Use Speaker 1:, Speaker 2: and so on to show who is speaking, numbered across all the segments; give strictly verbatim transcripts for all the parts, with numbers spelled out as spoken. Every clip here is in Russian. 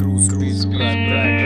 Speaker 1: Груз, груз, брат, брат.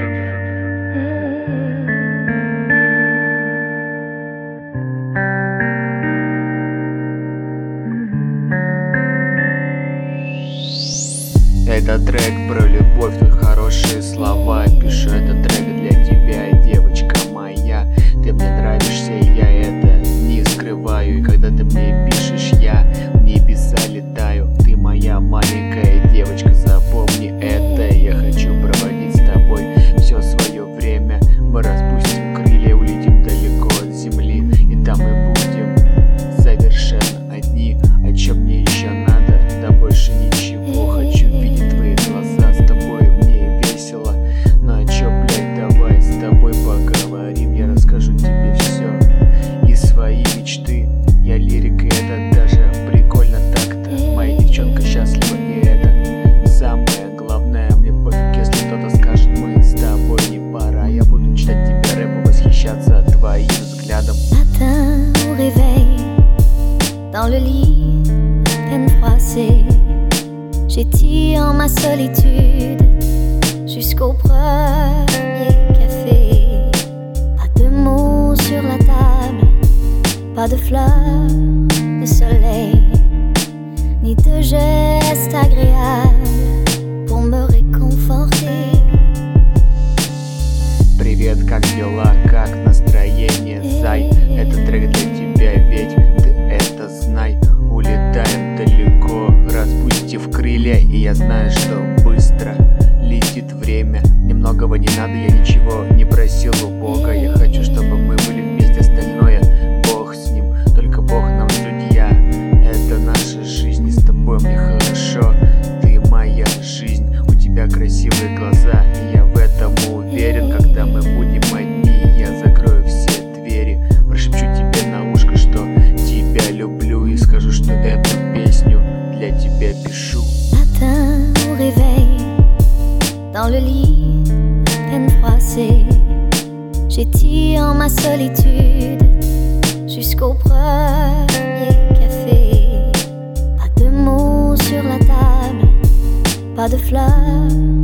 Speaker 2: Это трек про любовь, тут хорошие слова. Пишу этот трек для тебя, девочка моя. Ты мне нравишься, и я это не скрываю. И когда ты мне пишешь, я в небеса летаю. Ты моя маленькая девочка, запомни это. Я хочу проводить с тобой все свое время. Мы распустим крылья, улетим далеко от земли, и там мы будем совершенно одни. О чем мне еще надо? Да больше ничего. Хочу видеть твои глаза, с тобой мне весело. Ну а чё, блядь, давай с тобой поговорим. Я расскажу тебе все и свои мечты. Я лирик, и это даже прикольно так-то. Моя девчонка счастлива, и это самое главное. Мне пофиг, если кто-то скажет, мы с тобой не пора. Я буду читать тебе рэп и восхищаться твоим взглядом.
Speaker 3: Matin au réveil, dans le lit, peine froissée, j'étire ma solitude jusqu'au premier café. Pas de mots sur la table, pas de fleurs de soleil, ni de gestes agréables pour me réconforter.
Speaker 2: Привет, как дела, как настроение, зай? Это трек для тебя, ведь ты это знай. Улетаем далеко, распустив крылья, и я знаю, что быстро летит время. Мне многого не надо, я ничего не просил у Бога. Я хочу, чтобы мы были вместе, остальное Бог с ним. Только Бог нам судья, это наша жизнь, и с тобой мне хорошо. Ты моя жизнь, у тебя красивые глаза, и я в этом уверен. Когда мы будем одни, я закрою все двери, прошепчу тебе на ушко, что тебя люблю, и скажу, что эту песню для тебя пишу.
Speaker 3: Matin au réveil, dans le lit, peine froissée, j'étire ma solitude jusqu'au premier café. Pas de mots sur la table, pas de fleurs